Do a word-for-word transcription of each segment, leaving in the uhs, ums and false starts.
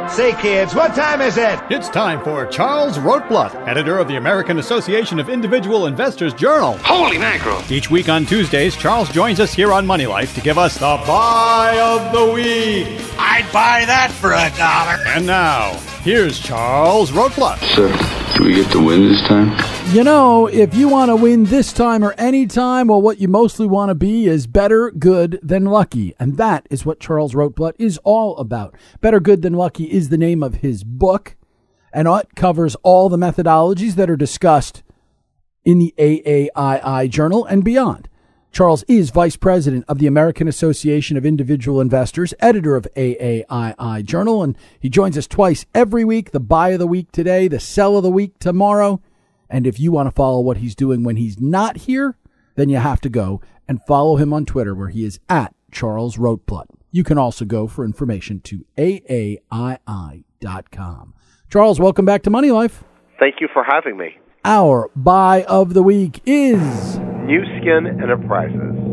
Say, kids, what time is it? It's time for Charles Rotblut, editor of the American Association of Individual Investors Journal. Holy mackerel! Each week on Tuesdays, Charles joins us here on Money Life to give us the Buy of the Week. I'd buy that for a dollar. And now, here's Charles Rotblut. Sir, do we get to win this time? You know, if you want to win this time or any time, well, what you mostly want to be is better, good than lucky. And that is what Charles Rotblut is all about. Better Good Than Lucky is the name of his book, and it covers all the methodologies that are discussed in the A A I I Journal and beyond. Charles is vice president of the American Association of Individual Investors, editor of A A I I Journal, and he joins us twice every week, the buy of the week today, the sell of the week tomorrow. And if you want to follow what he's doing when he's not here, then you have to go and follow him on Twitter, where he is at Charles Rotblut. You can also go for information to A A I I dot com. Charles, welcome back to Money Life. Thank you for having me. Our buy of the week is Nu Skin Enterprises.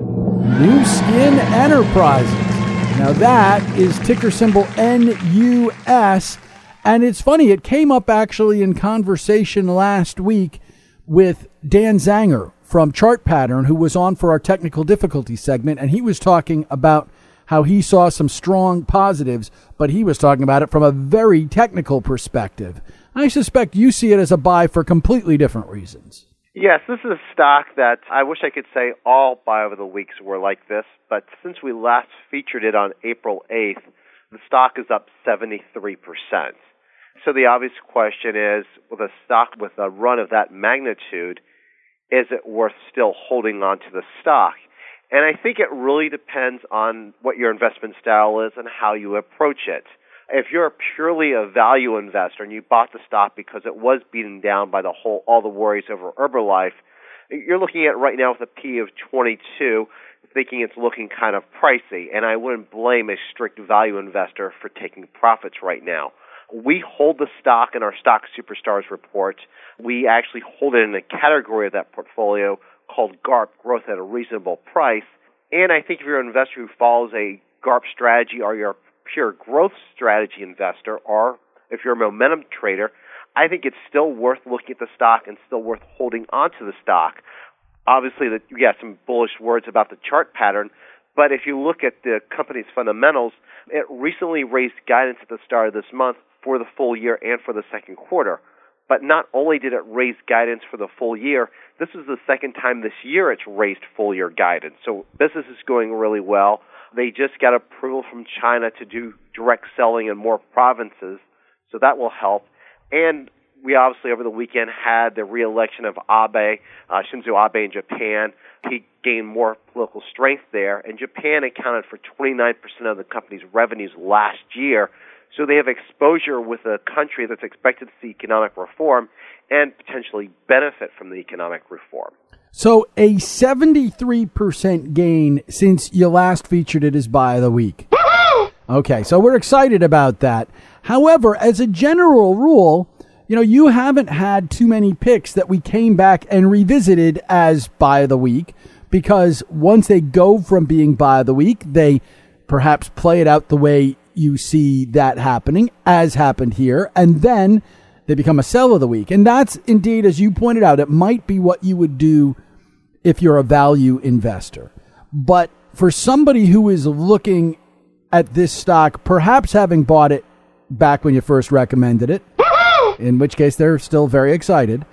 Nu Skin Enterprises. Now that is ticker symbol N U S. And it's funny, it came up actually in conversation last week with Dan Zanger from Chart Pattern, who was on for our technical difficulty segment, and he was talking about how he saw some strong positives, but he was talking about it from a very technical perspective. I suspect you see it as a buy for completely different reasons. Yes, this is a stock that I wish I could say all buy over the weeks were like this, but since we last featured it on April eighth, the stock is up seventy-three percent. So the obvious question is, with a stock with a run of that magnitude, is it worth still holding on to the stock? And I think it really depends on what your investment style is and how you approach it. If you're purely a value investor and you bought the stock because it was beaten down by the whole all the worries over Herbalife, you're looking at right now with a P of twenty-two, thinking it's looking kind of pricey. And I wouldn't blame a strict value investor for taking profits right now. We hold the stock in our Stock Superstars report. We actually hold it in a category of that portfolio called G A R P, Growth at a Reasonable Price. And I think if you're an investor who follows a G A R P strategy, or you're a pure growth strategy investor, or if you're a momentum trader, I think it's still worth looking at the stock and still worth holding onto the stock. Obviously, that you got some bullish words about the chart pattern, but if you look at the company's fundamentals, it recently raised guidance at the start of this month for the full year and for the second quarter. But not only did it raise guidance for the full year, this is the second time this year it's raised full year guidance. So business is going really well. They just got approval from China to do direct selling in more provinces, so that will help. And we obviously over the weekend had the re-election of Abe, uh, Shinzo Abe in Japan. He gained more political strength there, and Japan accounted for twenty-nine percent of the company's revenues last year. So they have exposure with a country that's expected to see economic reform and potentially benefit from the economic reform. So a seventy-three percent gain since you last featured it as buy of the week. Woo-hoo! Okay, so we're excited about that. However, as a general rule, you know, you haven't had too many picks that we came back and revisited as buy of the week, because once they go from being buy of the week, they perhaps play it out the way you see that happening, as happened here, and then they become a sell of the week. And that's indeed, as you pointed out, it might be what you would do if you're a value investor. But for somebody who is looking at this stock, perhaps having bought it back when you first recommended it, woo-hoo! In which case they're still very excited,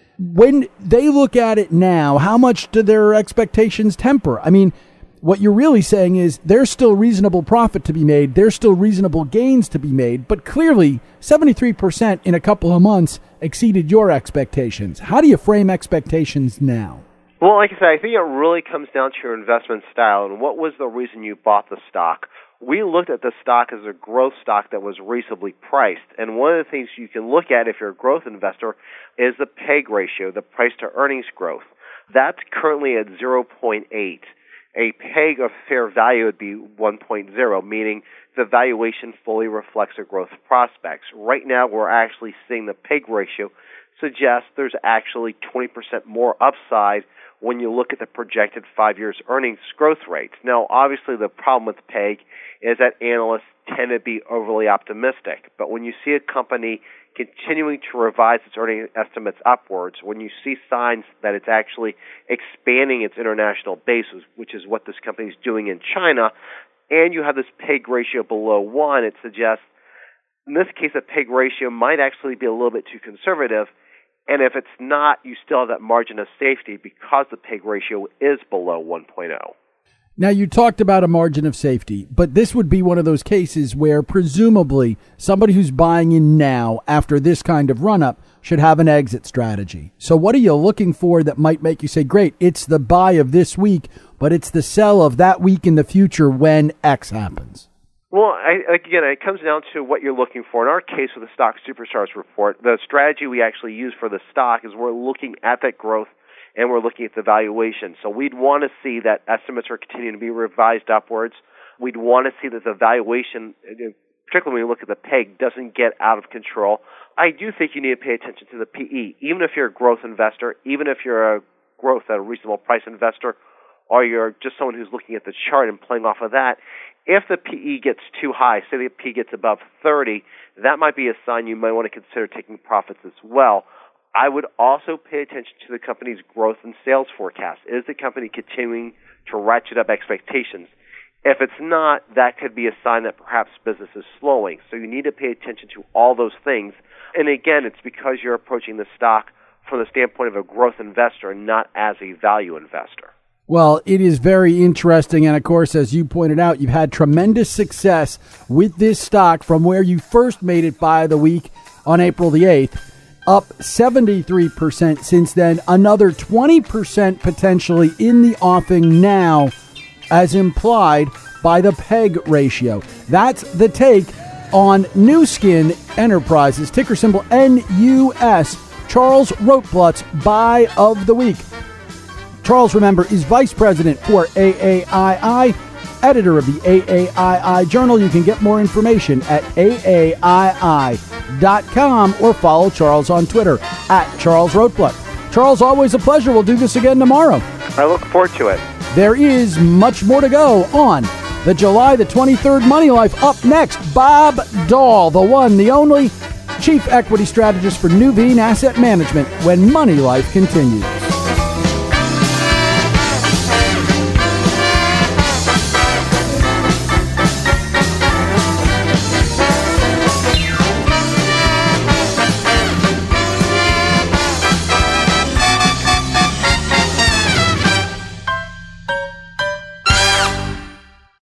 when they look at it now, how much do their expectations temper? I mean, what you're really saying is there's still reasonable profit to be made, there's still reasonable gains to be made, but clearly seventy-three percent in a couple of months exceeded your expectations. How do you frame expectations now? Well, like I said, I think it really comes down to your investment style and what was the reason you bought the stock. We looked at the stock as a growth stock that was reasonably priced, and one of the things you can look at if you're a growth investor is the P E G ratio, the price to earnings growth. That's currently at zero point eight. A P E G of fair value would be one point oh, meaning the valuation fully reflects the growth prospects. Right now, we're actually seeing the P E G ratio suggest there's actually twenty percent more upside when you look at the projected five years earnings growth rates. Now, obviously, the problem with P E G is that analysts tend to be overly optimistic. But when you see a company continuing to revise its earning estimates upwards, when you see signs that it's actually expanding its international bases, which is what this company is doing in China, and you have this P E G ratio below one, it suggests, in this case, a P E G ratio might actually be a little bit too conservative. And if it's not, you still have that margin of safety because the P E G ratio is below one point oh. Now, you talked about a margin of safety, but this would be one of those cases where presumably somebody who's buying in now after this kind of run-up should have an exit strategy. So what are you looking for that might make you say, great, it's the buy of this week, but it's the sell of that week in the future when X happens? Well, I, again, it comes down to what you're looking for. In our case with the Stock Superstars report, the strategy we actually use for the stock is we're looking at that growth and we're looking at the valuation. So we'd want to see that estimates are continuing to be revised upwards. We'd want to see that the valuation, particularly when you look at the P E G, doesn't get out of control. I do think you need to pay attention to the P E. Even if you're a growth investor, even if you're a growth at a reasonable price investor, or you're just someone who's looking at the chart and playing off of that, if the P E gets too high, say the P E gets above thirty, that might be a sign you might want to consider taking profits as well. I would also pay attention to the company's growth and sales forecast. Is the company continuing to ratchet up expectations? If it's not, that could be a sign that perhaps business is slowing. So you need to pay attention to all those things. And again, it's because you're approaching the stock from the standpoint of a growth investor and not as a value investor. Well, it is very interesting. And of course, as you pointed out, you've had tremendous success with this stock from where you first made it by the week on April the eighth, up seventy-three percent since then, another twenty percent potentially in the offing now, as implied by the P E G ratio. That's the take on Nu Skin Enterprises, ticker symbol N U S, Charles Rotblatt's Buy of the Week. Charles, remember, is Vice President for A A I I, editor of the A A I I Journal. You can get more information at A A I I dot com or follow Charles on Twitter at Charles Rotblatt. Charles, always a pleasure. We'll do this again tomorrow. I look forward to it. There is much more to go on the July the twenty-third Money Life. Up next, Bob Dahl, the one, the only Chief Equity Strategist for Nuveen Asset Management, when Money Life continues.